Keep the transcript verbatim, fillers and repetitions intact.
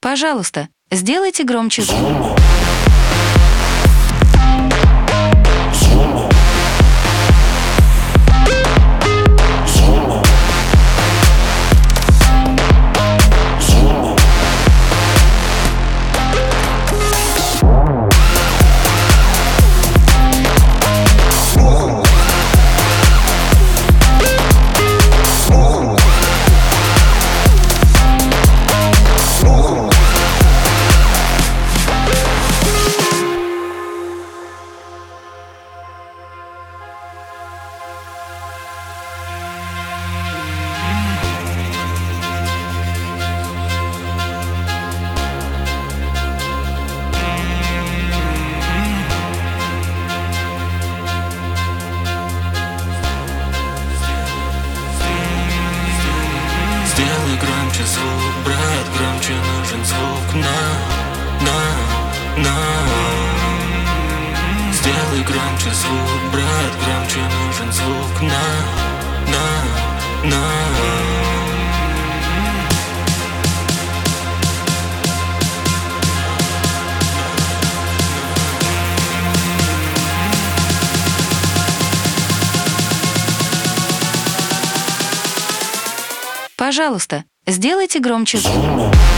Пожалуйста, сделайте громче звук. Сделай громче звук, брат, громче нужен звук на, на, на. Сделай громче звук, брат, громче нужен звук на, на, на. Пожалуйста, сделайте громче звук.